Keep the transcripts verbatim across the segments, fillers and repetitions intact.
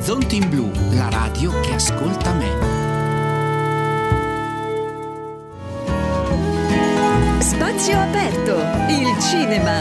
Orizzonti in Blu, la radio che ascolta me. Spazio aperto, il cinema.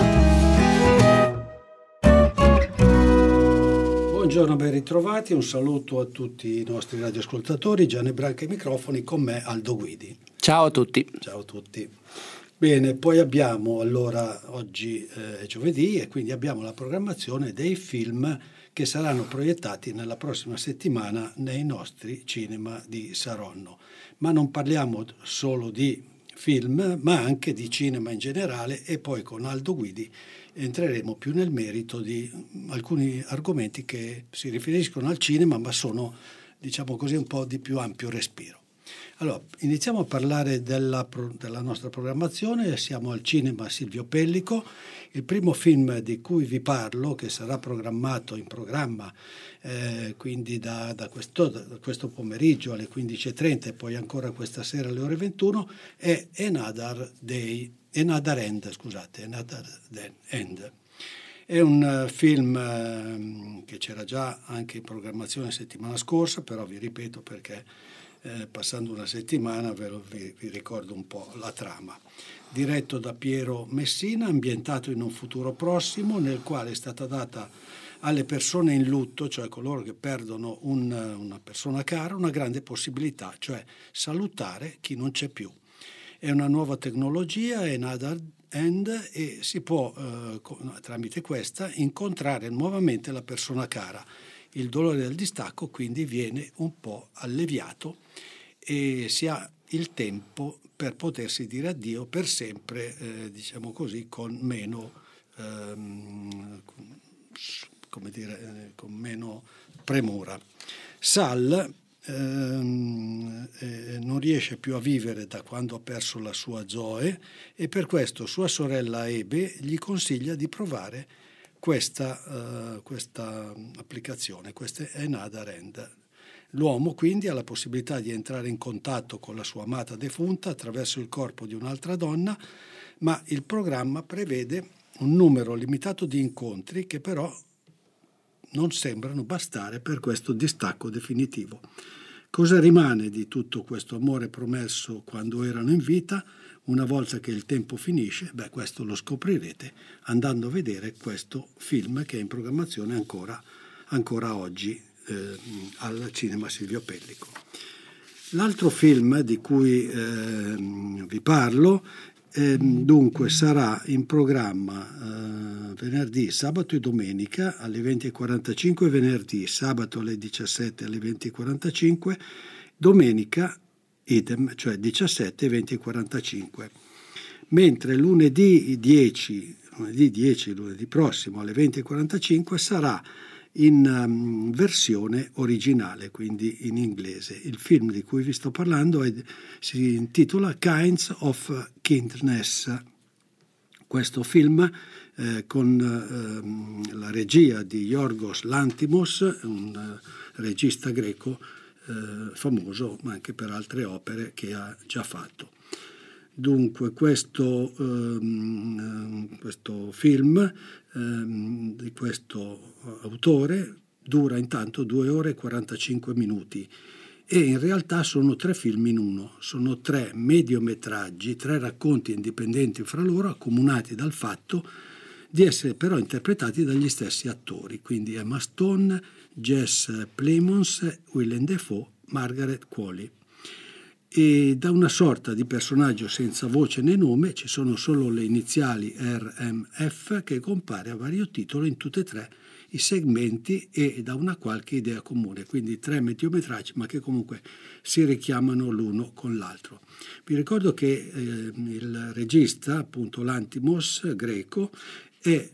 Buongiorno, ben ritrovati, un saluto a tutti i nostri radioascoltatori. Gianni Branca ai microfoni, con me Aldo Guidi. Ciao a tutti. Ciao a tutti. Bene, poi abbiamo, allora, oggi eh, è giovedì e quindi abbiamo la programmazione dei film che saranno proiettati nella prossima settimana nei nostri cinema di Saronno. Ma non parliamo solo di film, ma anche di cinema in generale, e poi con Aldo Guidi entreremo più nel merito di alcuni argomenti che si riferiscono al cinema, ma sono, diciamo così, un po' di più ampio respiro. Allora, iniziamo a parlare della, della nostra programmazione. Siamo al cinema Silvio Pellico. Il primo film di cui vi parlo, che sarà programmato in programma eh, quindi da, da, questo, da questo pomeriggio alle quindici e trenta e poi ancora questa sera alle ore ventuno, è Another Day, Another End, scusate, Another End. È un film eh, che c'era già anche in programmazione settimana scorsa, però vi ripeto perché Eh, passando una settimana ve lo, vi, vi ricordo un po' la trama. Diretto da Piero Messina, ambientato in un futuro prossimo nel quale è stata data alle persone in lutto, cioè coloro che perdono un, una persona cara, una grande possibilità, cioè salutare chi non c'è più. È una nuova tecnologia, è Another End, e si può eh, tramite questa incontrare nuovamente la persona cara. Il dolore del distacco quindi viene un po' alleviato e si ha il tempo per potersi dire addio per sempre, eh, diciamo così, con meno, ehm, come dire, eh, con meno premura. Sal ehm, eh, non riesce più a vivere da quando ha perso la sua Zoe e per questo sua sorella Ebe gli consiglia di provare Questa, uh, questa applicazione, questa è Another End. L'uomo quindi ha la possibilità di entrare in contatto con la sua amata defunta attraverso il corpo di un'altra donna, ma il programma prevede un numero limitato di incontri che però non sembrano bastare per questo distacco definitivo. Cosa rimane di tutto questo amore promesso quando erano in vita? Una volta che il tempo finisce, beh, questo lo scoprirete andando a vedere questo film che è in programmazione ancora, ancora oggi eh, al cinema Silvio Pellico. L'altro film di cui eh, vi parlo eh, dunque sarà in programma eh, venerdì, sabato e domenica alle venti e quarantacinque, venerdì, sabato alle diciassette alle venti e quarantacinque, domenica idem, cioè diciassette, venti e quarantacinque, mentre lunedì dieci, lunedì dieci, lunedì prossimo alle venti e quarantacinque sarà in um, versione originale, quindi in inglese. Il film di cui vi sto parlando è, si intitola Kinds of Kindness. Questo film eh, con eh, la regia di Yorgos Lanthimos, un uh, regista greco Eh, famoso, ma anche per altre opere che ha già fatto. Dunque questo, ehm, questo film ehm, di questo autore dura intanto due ore e quarantacinque minuti e in realtà sono tre film in uno, sono tre mediometraggi, tre racconti indipendenti fra loro accomunati dal fatto di essere però interpretati dagli stessi attori, quindi Emma Stone, Jess Plemons, Willem Dafoe, Margaret Qualley. E da una sorta di personaggio senza voce né nome ci sono solo le iniziali R M F che compare a vario titolo in tutti e tre i segmenti e da una qualche idea comune, quindi tre mediometraggi ma che comunque si richiamano l'uno con l'altro. Vi ricordo che eh, il regista, appunto Lanthimos, greco, È,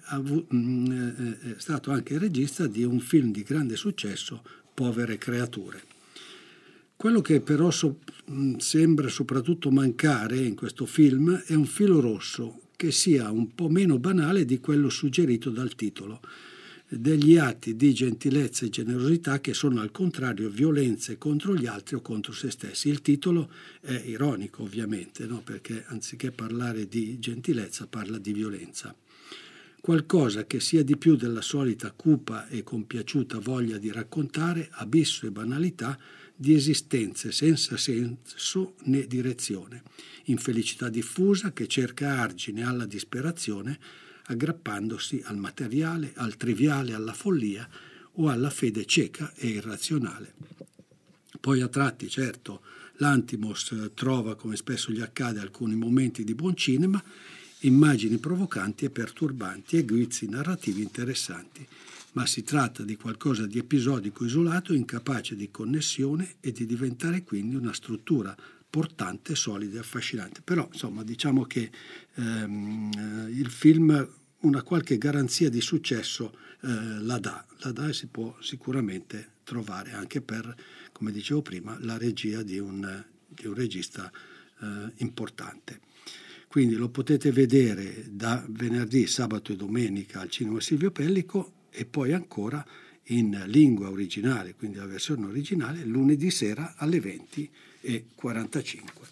è stato anche il regista di un film di grande successo, Povere creature. Quello che però so, sembra soprattutto mancare in questo film è un filo rosso che sia un po' meno banale di quello suggerito dal titolo, degli atti di gentilezza e generosità che sono al contrario violenze contro gli altri o contro se stessi. Il titolo è ironico ovviamente, no? Perché anziché parlare di gentilezza parla di violenza. qualcosa che sia di più della solita cupa e compiaciuta voglia di raccontare abisso e banalità di esistenze senza senso né direzione, infelicità diffusa che cerca argine alla disperazione aggrappandosi al materiale, al triviale, alla follia o alla fede cieca e irrazionale. Poi a tratti, certo, l'Antimos trova, come spesso gli accade, alcuni momenti di buon cinema, immagini provocanti e perturbanti e guizzi narrativi interessanti, ma si tratta di qualcosa di episodico isolato, incapace di connessione e di diventare quindi una struttura portante, solida e affascinante. Però, insomma, diciamo che ehm, il film una qualche garanzia di successo eh, la dà, la dà e si può sicuramente trovare anche per, come dicevo prima, la regia di un, di un regista eh, importante. Quindi lo potete vedere da venerdì, sabato e domenica al Cinema Silvio Pellico e poi ancora in lingua originale, quindi la versione originale, lunedì sera alle venti e quarantacinque.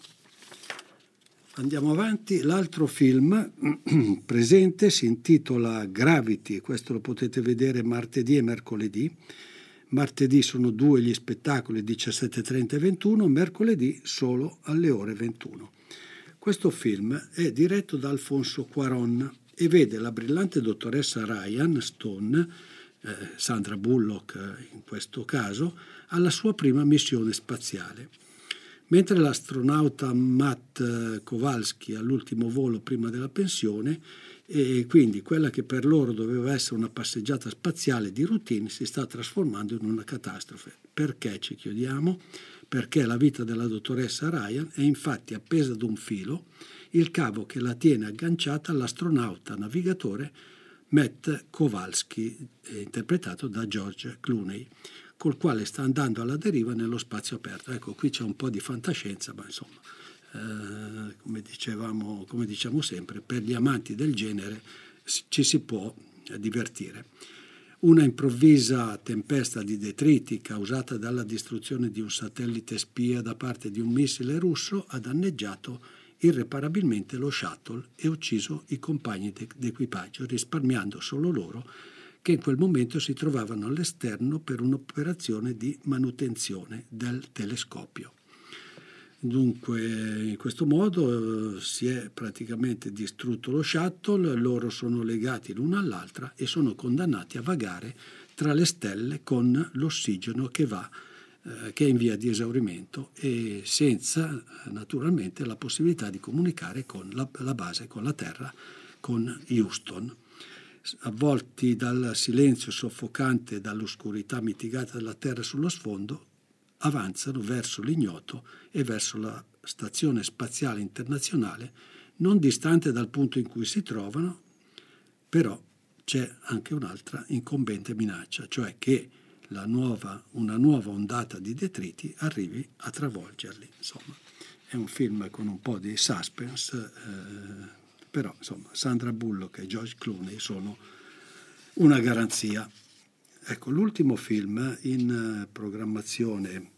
Andiamo avanti. L'altro film presente si intitola Gravity, questo lo potete vedere martedì e mercoledì. Martedì sono due gli spettacoli, diciassette e trenta e ventuno, mercoledì solo alle ore ventuno. Questo film è diretto da Alfonso Cuarón e vede la brillante dottoressa Ryan Stone, eh, Sandra Bullock eh, in questo caso, alla sua prima missione spaziale. Mentre l'astronauta Matt Kowalski all'ultimo volo prima della pensione, e quindi quella che per loro doveva essere una passeggiata spaziale di routine si sta trasformando in una catastrofe. Perché, ci chiediamo? Perché la vita della dottoressa Ryan è infatti appesa ad un filo, il cavo che la tiene agganciata all'astronauta navigatore Matt Kowalski, interpretato da George Clooney, col quale sta andando alla deriva nello spazio aperto. Ecco, qui c'è un po' di fantascienza, ma insomma, eh, come dicevamo, come diciamo sempre, per gli amanti del genere ci si può divertire. Una improvvisa tempesta di detriti causata dalla distruzione di un satellite spia da parte di un missile russo ha danneggiato irreparabilmente lo shuttle e ucciso i compagni d'equipaggio, risparmiando solo loro, che in quel momento si trovavano all'esterno per un'operazione di manutenzione del telescopio. Dunque, in questo modo eh, si è praticamente distrutto lo shuttle, loro sono legati l'una all'altra e sono condannati a vagare tra le stelle con l'ossigeno che va, eh, che è in via di esaurimento e senza eh, naturalmente la possibilità di comunicare con la, la base, con la Terra, con Houston. Avvolti dal silenzio soffocante e dall'oscurità mitigata della Terra sullo sfondo, avanzano verso l'ignoto e verso la stazione spaziale internazionale, non distante dal punto in cui si trovano, però c'è anche un'altra incombente minaccia, cioè che la nuova, una nuova ondata di detriti arrivi a travolgerli. Insomma, è un film con un po' di suspense, eh, però insomma Sandra Bullock e George Clooney sono una garanzia. Ecco, l'ultimo film in programmazione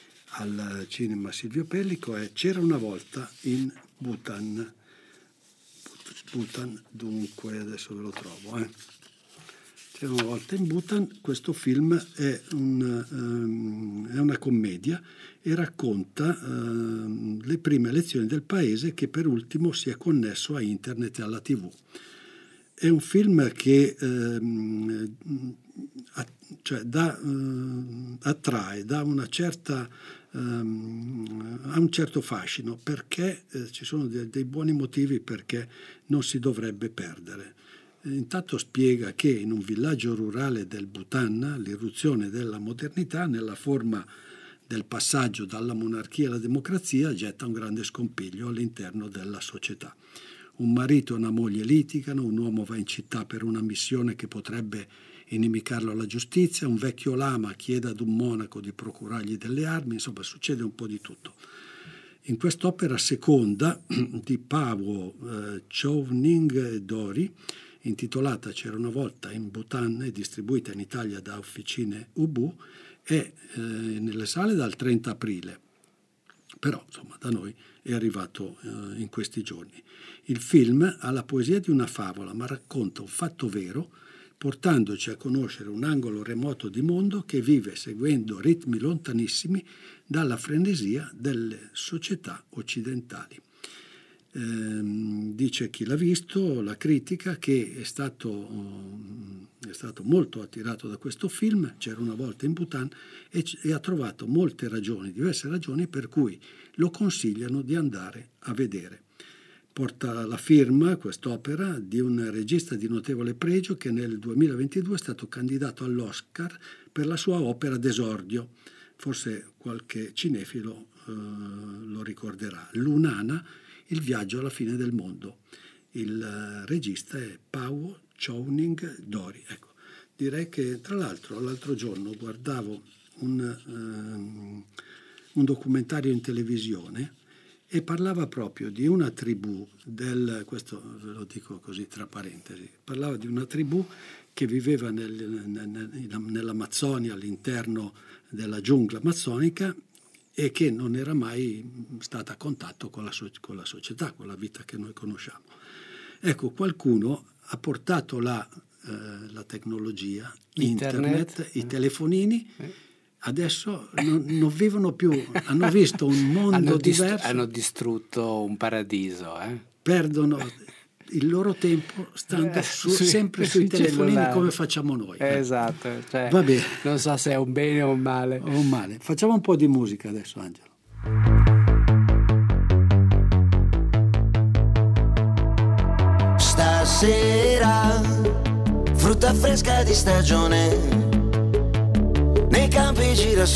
al Cinema Silvio Pellico è C'era una volta in Bhutan. Bhutan, dunque, adesso ve lo trovo. Eh. C'era una volta in Bhutan, questo film è, un, um, è una commedia e racconta uh, le prime lezioni del paese che per ultimo si è connesso a internet e alla tivù. È un film che ehm, a, cioè dà, eh, attrae, dà una certa, ehm, ha un certo fascino perché eh, ci sono dei, dei buoni motivi perché non si dovrebbe perdere. Intanto spiega che in un villaggio rurale del Bhutan l'irruzione della modernità nella forma del passaggio dalla monarchia alla democrazia getta un grande scompiglio all'interno della società. Un marito e una moglie litigano, un uomo va in città per una missione che potrebbe inimicarlo alla giustizia, un vecchio lama chiede ad un monaco di procurargli delle armi, insomma succede un po' di tutto. In quest'opera seconda di Pawo eh, Chowning Dori, intitolata C'era una volta in Bhutan e distribuita in Italia da Officine Ubu, è eh, nelle sale dal trenta aprile. però insomma da noi è arrivato eh, in questi giorni. Il film ha la poesia di una favola, ma racconta un fatto vero, portandoci a conoscere un angolo remoto di mondo che vive seguendo ritmi lontanissimi dalla frenesia delle società occidentali. Ehm, dice chi l'ha visto, la critica, che è stato, è stato molto attirato da questo film, C'era una volta in Bhutan, e, e ha trovato molte ragioni, diverse ragioni per cui lo consigliano di andare a vedere. Porta la firma, quest'opera, di un regista di notevole pregio che nel duemilaventidue è stato candidato all'Oscar per la sua opera d'esordio. Forse qualche cinefilo eh, lo ricorderà. Lunana, il viaggio alla fine del mondo. Il uh, regista è Pao Chowning Dori. Ecco, direi che tra l'altro l'altro giorno guardavo un, um, un documentario in televisione e parlava proprio di una tribù del, questo ve lo dico così tra parentesi, parlava di una tribù che viveva nel, nel, nell'Amazzonia, all'interno della giungla amazzonica, e che non era mai stata a contatto con la, so- con la società, con la vita che noi conosciamo. Ecco, qualcuno ha portato la, eh, la tecnologia, internet, internet i telefonini, eh. adesso non, non vivono più, hanno visto un mondo hanno diverso. Dist- hanno distrutto un paradiso. Eh? Perdono il loro tempo stando eh, su, sì, sempre sui telefonini cellulari. Come facciamo noi. Eh, esatto, cioè, va bene. Non so se è un bene o un male. O un male. Facciamo un po' di musica adesso, Angelo. Stasera frutta fresca di stagione, nei campi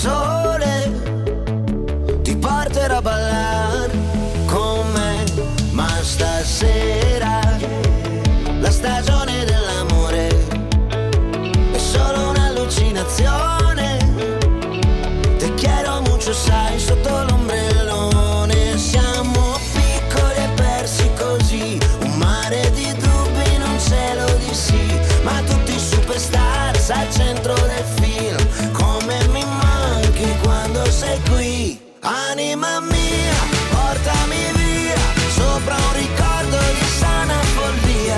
girasole, ti porterò a ballare con me. Ma stasera la stagione dell'amore è solo un'allucinazione. Te quiero mucho, sai, sotto l'ombrellone. Siamo piccoli e persi così, un mare di dubbi in un cielo di sì. Ma tutti superstars al centro del film, come mi manchi quando sei qui. Anima mia, portami via, sopra un ricordo di sana follia,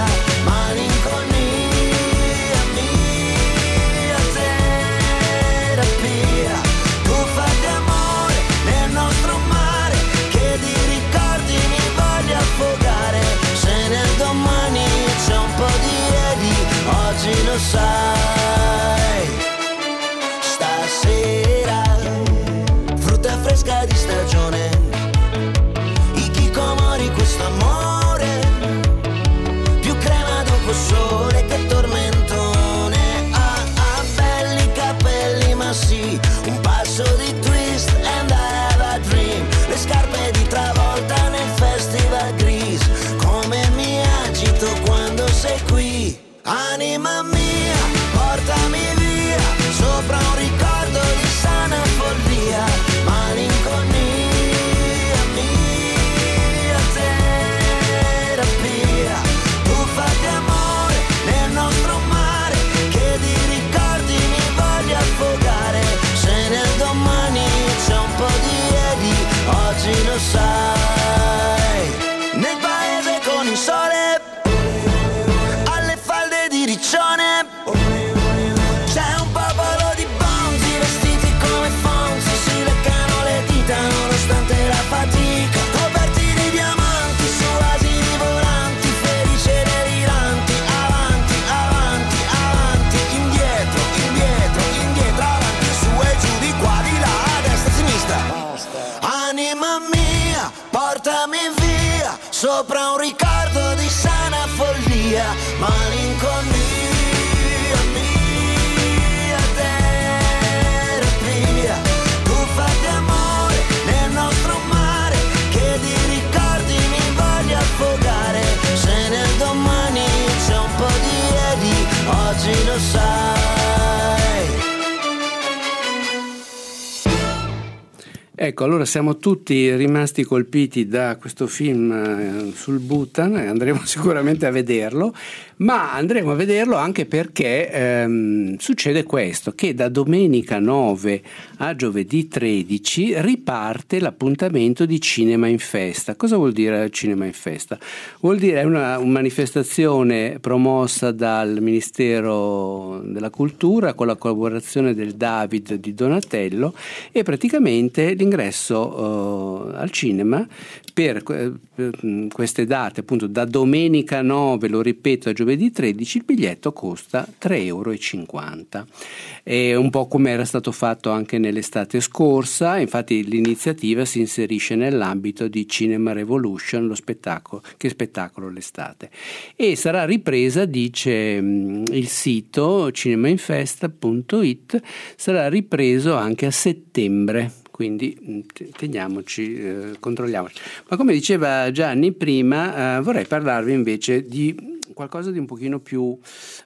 malinconia mia, terapia, tuffa di amore nel nostro mare, che di ricordi mi voglio affogare. Se nel domani c'è un po' di ieri, oggi lo sai. Stasera frutta fresca di stagione, i chicomori, questo amore, più crema dopo sole che tormentone. Ah, ah, belli capelli, ma sì, un passo di twist and I have a dream. Le scarpe di Travolta nel festival gris, come mi agito quando sei qui. Anima mia, portami via, sopra un ricordo di sana follia, malinconia mia, terapia, tuffa di amore nel nostro mare, che di ricordi mi voglio affogare. Se nel domani c'è un po' di ieri, oggi lo sai. Nel paese con il sole, alle falde di riccione, c'è un popolo di bonzi vestiti come Fonzi, si leccano le dita nonostante la fatica, coperti di diamanti su asini volanti, felici e deliranti, avanti, avanti, avanti, indietro, indietro, indietro, avanti, su e giù, di qua, di là, a destra, a sinistra. Anima mia, portami via, sopra un ricordo di sana follia, malinconia mia, terapia, tuffa di amore nel nostro mare, che di ricordi mi voglio affogare. Se nel domani c'è un po' di ieri, oggi lo sai. Ecco, allora siamo tutti rimasti colpiti da questo film sul Bhutan e andremo sicuramente a vederlo, ma andremo a vederlo anche perché ehm, succede questo, che da domenica nove a giovedì tredici riparte l'appuntamento di Cinema in Festa. Cosa vuol dire Cinema in Festa? Vuol dire una, una manifestazione promossa dal Ministero della Cultura con la collaborazione del David di Donatello, e praticamente l'ingresso uh, al cinema per, per queste date, appunto da domenica nove, lo ripeto, a giovedì tredici, il biglietto costa tre euro e cinquanta. È un po' come era stato fatto anche nell'estate scorsa, infatti l'iniziativa si inserisce nell'ambito di Cinema Revolution, lo spettacolo, che spettacolo l'estate, e sarà ripresa, dice il sito cinemainfesta punto it, sarà ripreso anche a settembre. Quindi teniamoci, eh, controlliamoci. Ma come diceva Gianni prima, eh, vorrei parlarvi invece di qualcosa di un pochino più,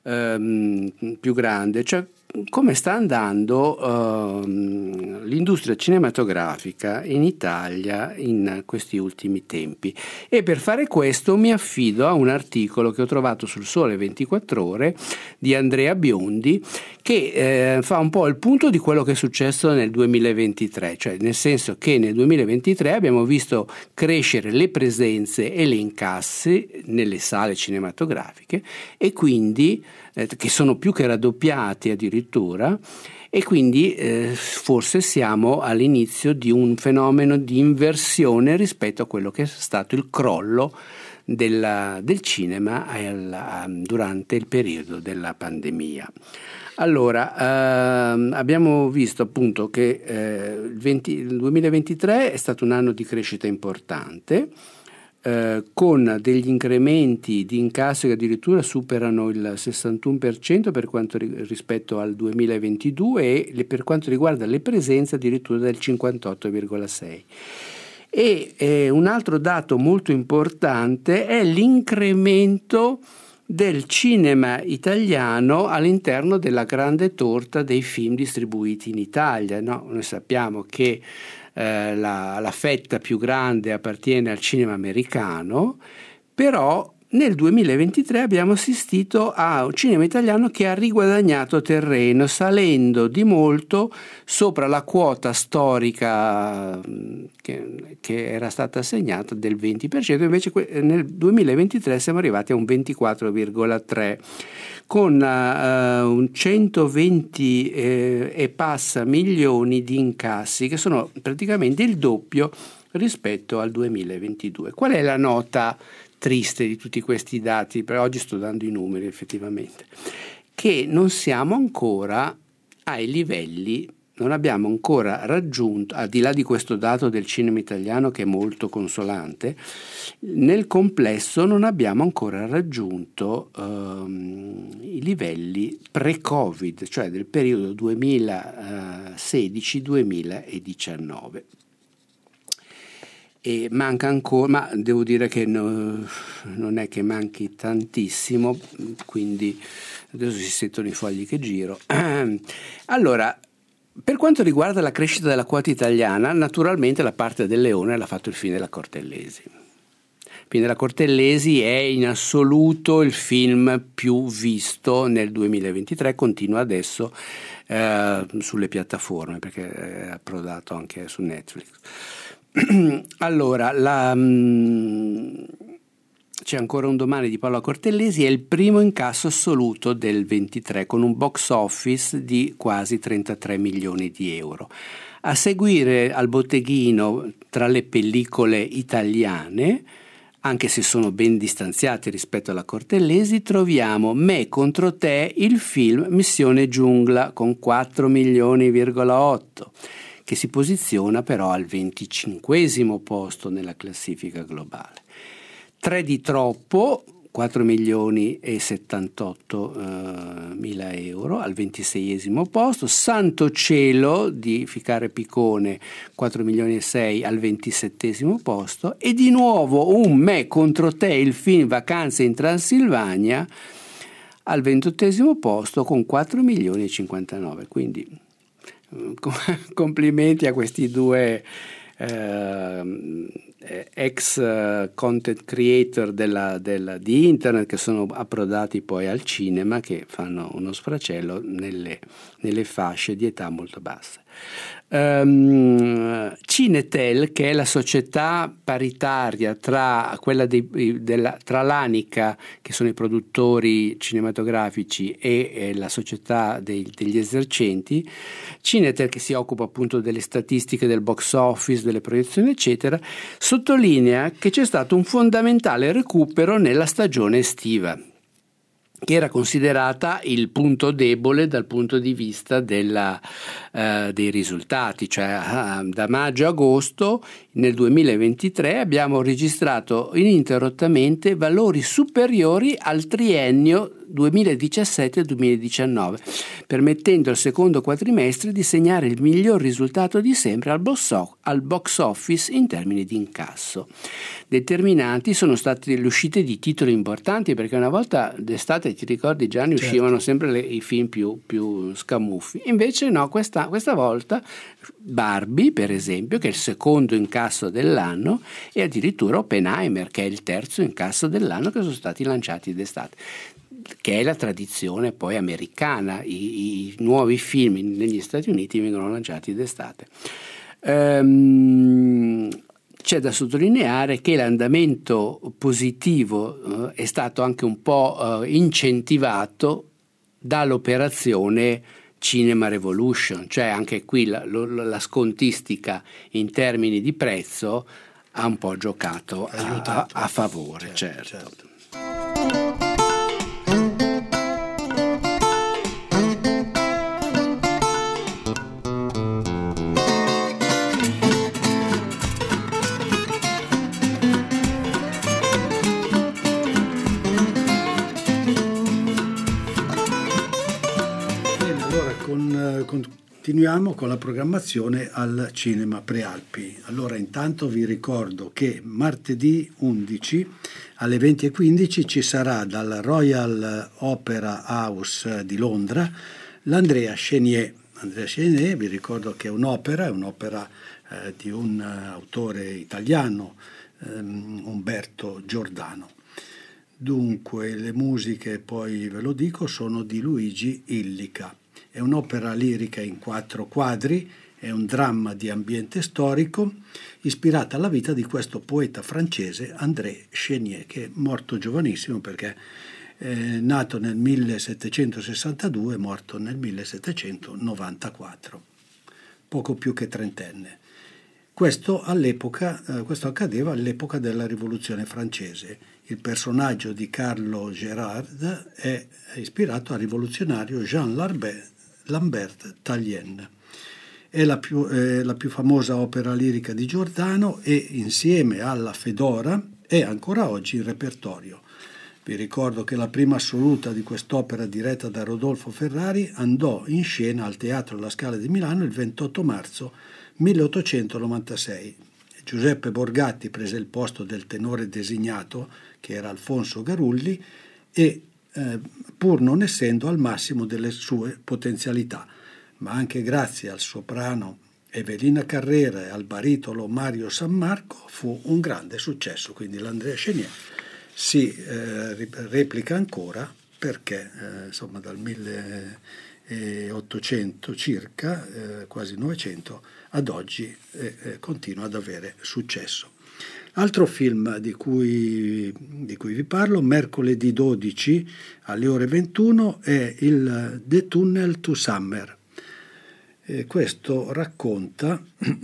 ehm, più grande, cioè come sta andando uh, l'industria cinematografica in Italia in questi ultimi tempi. E per fare questo mi affido a un articolo che ho trovato sul Sole ventiquattro Ore di Andrea Biondi, che eh, fa un po' il punto di quello che è successo nel duemilaventitré, cioè nel senso che nel duemilaventitré abbiamo visto crescere le presenze e le incassi nelle sale cinematografiche, e quindi eh, che sono più che raddoppiati addirittura, e quindi eh, forse siamo all'inizio di un fenomeno di inversione rispetto a quello che è stato il crollo della, del cinema alla, durante il periodo della pandemia. Allora, ehm, abbiamo visto appunto che eh, il, venti, il duemilaventitré è stato un anno di crescita importante, eh, con degli incrementi di incassi che addirittura superano il sessantuno per cento per quanto ri- rispetto al duemilaventidue, e le, per quanto riguarda le presenze addirittura del cinquantotto virgola sei per cento. E eh, un altro dato molto importante è l'incremento del cinema italiano all'interno della grande torta dei film distribuiti in Italia, no? Noi sappiamo che eh, la, la fetta più grande appartiene al cinema americano, però nel duemilaventitré abbiamo assistito a un cinema italiano che ha riguadagnato terreno, salendo di molto sopra la quota storica che, che era stata assegnata del venti per cento, invece nel duemilaventitré siamo arrivati a un ventiquattro virgola tre per cento, con uh, un centoventi eh, e passa milioni di incassi, che sono praticamente il doppio rispetto al duemilaventidue. Qual è la nota triste di tutti questi dati? Per oggi sto dando i numeri effettivamente, che non siamo ancora ai livelli, non abbiamo ancora raggiunto, al di là di questo dato del cinema italiano che è molto consolante, nel complesso non abbiamo ancora raggiunto um, i livelli pre-Covid, cioè del periodo duemilasedici duemiladiciannove. E manca ancora, ma devo dire che no, non è che manchi tantissimo, quindi adesso si sentono i fogli che giro. Allora, per quanto riguarda la crescita della quota italiana, naturalmente la parte del leone l'ha fatto il film della Cortellesi. Il film della Cortellesi è in assoluto il film più visto nel duemilaventitré, continua adesso eh, sulle piattaforme perché è approdato anche su Netflix. Allora, la, mh, c'è ancora un domani di Paola Cortellesi, è il primo incasso assoluto del ventitré, con un box office di quasi trentatré milioni di euro. A seguire al botteghino tra le pellicole italiane, anche se sono ben distanziate rispetto alla Cortellesi, troviamo Me contro te, il film Missione Giungla, con quattro milioni virgola otto, che si posiziona però al venticinquesimo posto nella classifica globale. Tre di troppo, quattro milioni e settantotto eh, mila euro, al ventiseiesimo posto. Santo Cielo di Ficare Picone, quattro milioni e sei al ventisettesimo posto. E di nuovo un Me contro te, il film Vacanze in Transilvania, al ventottesimo posto con quattro milioni e cinquantanove. Quindi complimenti a questi due eh, eh, ex uh, content creator della, della, di internet, che sono approdati poi al cinema, che fanno uno sfracello nelle, nelle fasce di età molto basse. Um, Cinetel, che è la società paritaria tra quella dei, della, tra l'Anica, che sono i produttori cinematografici, e, e la società dei, degli esercenti, Cinetel, che si occupa appunto delle statistiche del box office, delle proiezioni eccetera, sottolinea che c'è stato un fondamentale recupero nella stagione estiva, che era considerata il punto debole dal punto di vista della, eh, dei risultati, cioè ah, da maggio a agosto nel duemilaventitré abbiamo registrato ininterrottamente valori superiori al triennio duemiladiciassette duemiladiciannove, permettendo al secondo quadrimestre di segnare il miglior risultato di sempre al box, al box office in termini di incasso. Determinanti sono state le uscite di titoli importanti, perché una volta d'estate, ti ricordi Gianni, certo, uscivano sempre le, i film più, più scamuffi, invece no, questa, questa volta Barbie, per esempio, che è il secondo incasso dell'anno, e addirittura Oppenheimer, che è il terzo incasso dell'anno, che sono stati lanciati d'estate, che è la tradizione poi americana. I, i nuovi film negli Stati Uniti vengono lanciati d'estate. Ehm, c'è da sottolineare che l'andamento positivo eh, è stato anche un po' eh, incentivato dall'operazione Cinema Revolution, cioè anche qui la, la scontistica in termini di prezzo ha un po' giocato a, a, a favore, certo, certo. certo. Continuiamo con la programmazione al Cinema Prealpi. Allora, intanto vi ricordo che martedì undici alle venti e quindici ci sarà dal Royal Opera House di Londra l'Andrea Chenier. Andrea Chenier, vi ricordo che è un'opera, è un'opera eh, di un autore italiano, ehm, Umberto Giordano. Dunque, le musiche, poi ve lo dico, sono di Luigi Illica. È un'opera lirica in quattro quadri, è un dramma di ambiente storico ispirata alla vita di questo poeta francese André Chenier, che è morto giovanissimo perché è nato nel millesettecentosessantadue e morto nel millesettecentonovantaquattro, poco più che trentenne. Questo, all'epoca, eh, questo accadeva all'epoca della Rivoluzione francese. Il personaggio di Carlo Gérard è ispirato al rivoluzionario Jean Lambert, Lambert Tallien. È la più, eh, la più famosa opera lirica di Giordano e, insieme alla Fedora, è ancora oggi in repertorio. Vi ricordo che la prima assoluta di quest'opera, diretta da Rodolfo Ferrari, andò in scena al Teatro La Scala di Milano il ventotto marzo milleottocentonovantasei. Giuseppe Borgatti prese il posto del tenore designato, che era Alfonso Garulli, e eh, pur non essendo al massimo delle sue potenzialità, ma anche grazie al soprano Evelina Carrera e al baritolo Mario Sammarco fu un grande successo. Quindi l'Andrea Chenier si eh, replica ancora perché eh, insomma dal milleottocento circa, eh, quasi novecento, ad oggi eh, eh, continua ad avere successo. Altro film di cui, di cui vi parlo, mercoledì dodici alle ore ventuno, è il The Tunnel to Summer. E questo racconta,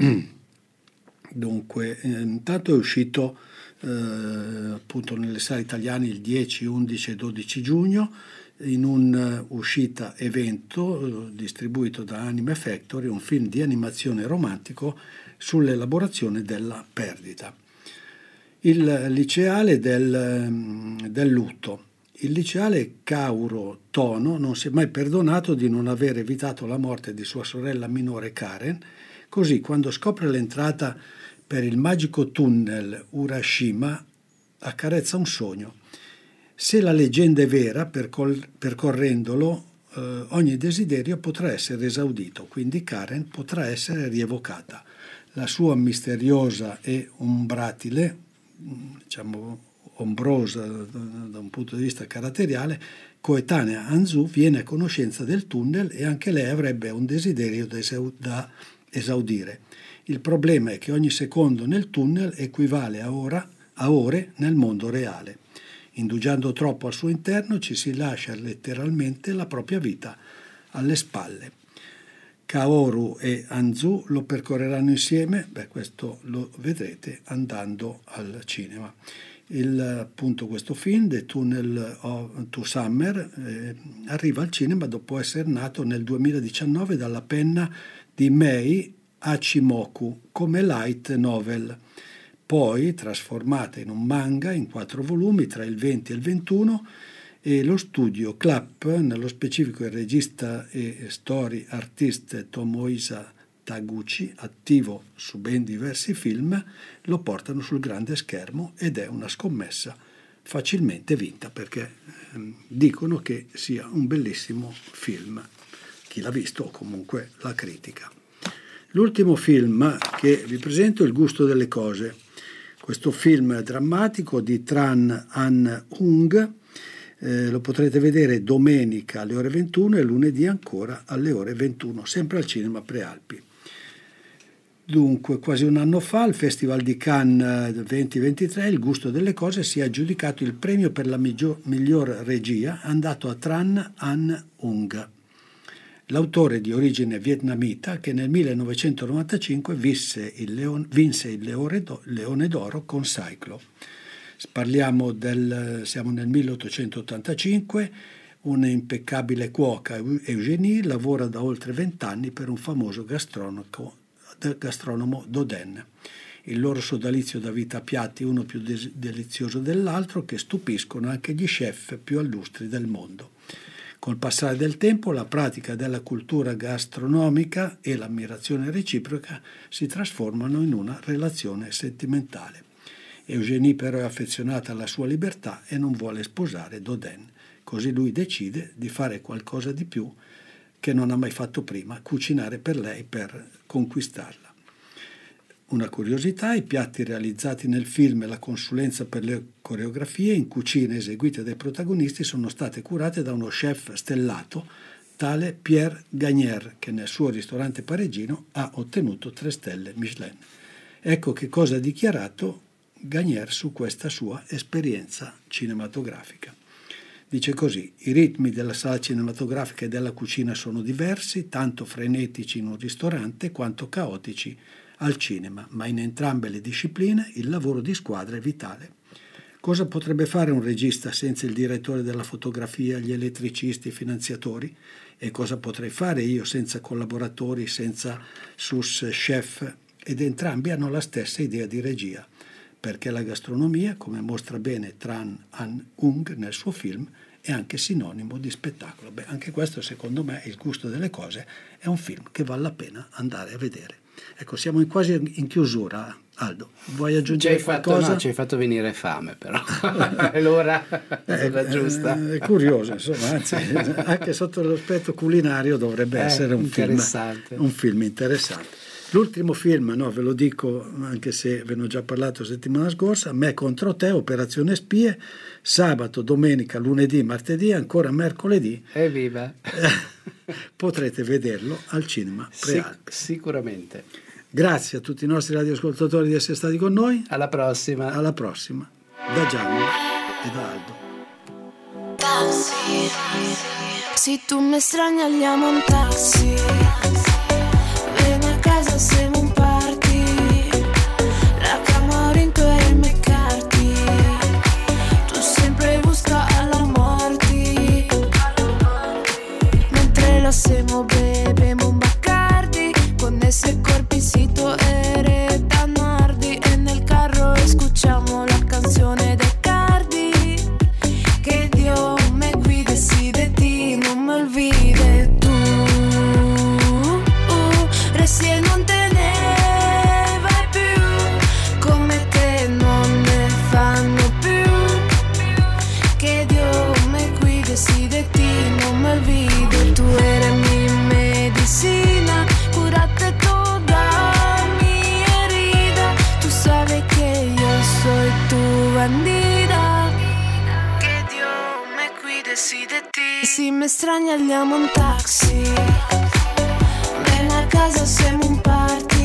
dunque, eh, intanto è uscito eh, appunto nelle sale italiane il dieci, undici e dodici giugno, in un'uscita uh, evento uh, distribuito da Anime Factory, un film di animazione romantico sull'elaborazione della perdita. Il liceale del, del lutto. Il liceale Kauro Tono non si è mai perdonato di non aver evitato la morte di sua sorella minore Karen, così quando scopre l'entrata per il magico tunnel Urashima accarezza un sogno. Se la leggenda è vera, percor- percorrendolo eh, ogni desiderio potrà essere esaudito, quindi Karen potrà essere rievocata. La sua misteriosa e umbratile, diciamo ombrosa da un punto di vista caratteriale, coetanea Anzù viene a conoscenza del tunnel e anche lei avrebbe un desiderio da esaudire. Il problema è che ogni secondo nel tunnel equivale a, ora, a ore nel mondo reale. Indugiando troppo al suo interno ci si lascia letteralmente la propria vita alle spalle. Kaoru e Anzù lo percorreranno insieme, beh, questo lo vedrete andando al cinema. Il, appunto, questo film, The Tunnel of, to Summer, eh, arriva al cinema dopo essere nato nel duemiladiciannove dalla penna di Mei Hachimoku come light novel, poi trasformata in un manga in quattro volumi tra il venti e il ventuno, e lo studio Clap, nello specifico il regista e story artist Tomohisa Taguchi, attivo su ben diversi film, lo portano sul grande schermo ed è una scommessa facilmente vinta, perché ehm, dicono che sia un bellissimo film, chi l'ha visto o comunque la critica. L'ultimo film che vi presento è Il gusto delle cose, questo film drammatico di Tran Anh Hung. Eh, lo potrete vedere domenica alle ore ventuno e lunedì ancora alle ore ventuno, sempre al cinema Prealpi. Dunque, quasi un anno fa, al Festival di Cannes duemilaventitré, Il gusto delle cose si è aggiudicato il premio per la miglior, miglior regia, andato a Tran Anh Hung, l'autore di origine vietnamita che nel millenovecentonovantacinque vinse il, Leone, vinse il Leone, Leone d'Oro con Cyclo. Parliamo del, siamo nel milleottocentottantacinque, un'impeccabile cuoca, Eugénie, lavora da oltre vent'anni per un famoso gastronomo, gastronomo Dodin. Il loro sodalizio dà vita a piatti uno più des- delizioso dell'altro che stupiscono anche gli chef più illustri del mondo. Col passare del tempo la pratica della cultura gastronomica e l'ammirazione reciproca si trasformano in una relazione sentimentale. Eugénie però è affezionata alla sua libertà e non vuole sposare Dodin, così lui decide di fare qualcosa di più che non ha mai fatto prima, cucinare per lei per conquistarla. Una curiosità, i piatti realizzati nel film e la consulenza per le coreografie in cucina eseguite dai protagonisti sono state curate da uno chef stellato, tale Pierre Gagnaire, che nel suo ristorante parigino ha ottenuto tre stelle Michelin. Ecco che cosa ha dichiarato Gagnaire su questa sua esperienza cinematografica. Dice così: i ritmi della sala cinematografica e della cucina sono diversi, tanto frenetici in un ristorante quanto caotici al cinema, ma in entrambe le discipline il lavoro di squadra è vitale. Cosa potrebbe fare un regista senza il direttore della fotografia, gli elettricisti, i finanziatori? E cosa potrei fare io senza collaboratori, senza sous chef? Ed entrambi hanno la stessa idea di regia, perché la gastronomia, come mostra bene Tran Anh Hung nel suo film, è anche sinonimo di spettacolo. Beh, anche questo, secondo me, Il gusto delle cose, è un film che vale la pena andare a vedere. Ecco, siamo in quasi in chiusura, Aldo. Vuoi aggiungere qualcosa? Fatto, no, ci hai fatto venire fame, però. È l'ora, è la giusta. È, è curioso, insomma, anzi, anche sotto l'aspetto culinario dovrebbe è essere un film, un film interessante. L'ultimo film, no, ve lo dico anche se ve ne ho già parlato settimana scorsa, Me contro te, Operazione Spie, sabato, domenica, lunedì, martedì, ancora mercoledì. Evviva! Potrete vederlo al cinema Prealpi. Sic- sicuramente. Grazie a tutti i nostri radioascoltatori di essere stati con noi. Alla prossima. Alla prossima. Da Gianni e da Aldo. Taxi. Se tu mi straniamo un taxi. Vieni a casa, siamo un party. La camera in quel McCarthy. Tu sempre busca alla morte. Mentre lo siamo bevemo un Bacardi. Con ese corpicito eres tan nardi. E nel carro escuchamos la canzone de Cardi. Que Dios me cuide si de ti no me olvide tú. Recién non te ne vai più, come te non ne fanno più. Que Dios me cuide si de ti non me olvido. Tu eres mi medicina, curate toda mi Come strani andiamo un taxi, nella casa siamo un party.